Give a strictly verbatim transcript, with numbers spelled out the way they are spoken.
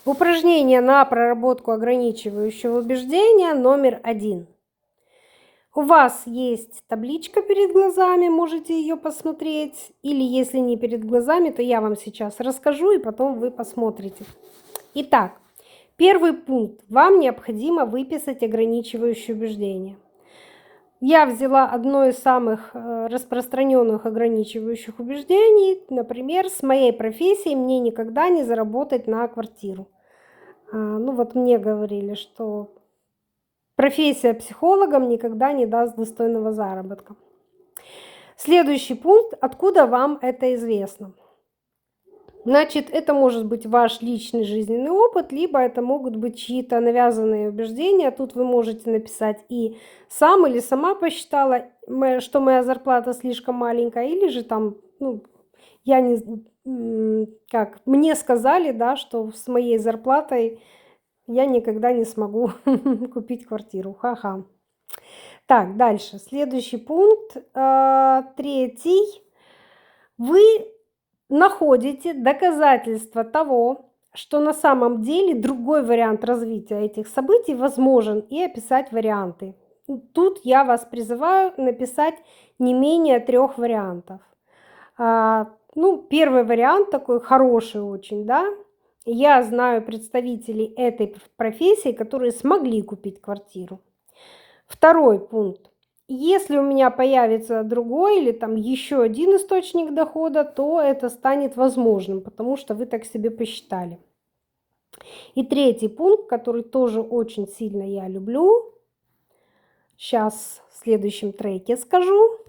Упражнение на проработку ограничивающего убеждения номер один. У вас есть табличка перед глазами, можете ее посмотреть. Или если не перед глазами, то я вам сейчас расскажу, и потом вы посмотрите. Итак, первый пункт. Вам необходимо выписать ограничивающее убеждение. Я взяла одно из самых распространенных ограничивающих убеждений. Например, с моей профессией мне никогда не заработать на квартиру. Ну вот мне говорили, что профессия психологом никогда не даст достойного заработка. Следующий пункт. Откуда вам это известно? Значит, это может быть ваш личный жизненный опыт, либо это могут быть чьи-то навязанные убеждения. Тут вы можете написать и сам или сама посчитала, что моя зарплата слишком маленькая, или же там, ну, я не, как, мне сказали, да, что с моей зарплатой я никогда не смогу купить квартиру. Ха-ха. Так, дальше. Следующий пункт. Третий. Вы находите доказательства того, что на самом деле другой вариант развития этих событий возможен, и описать варианты. Тут я вас призываю написать не менее трех вариантов. Ну, первый вариант такой хороший очень, да. Я знаю представителей этой профессии, которые смогли купить квартиру. Второй пункт. Если у меня появится другой или там еще один источник дохода, то это станет возможным, потому что вы так себе посчитали. И третий пункт, который тоже очень сильно я люблю, сейчас в следующем треке скажу.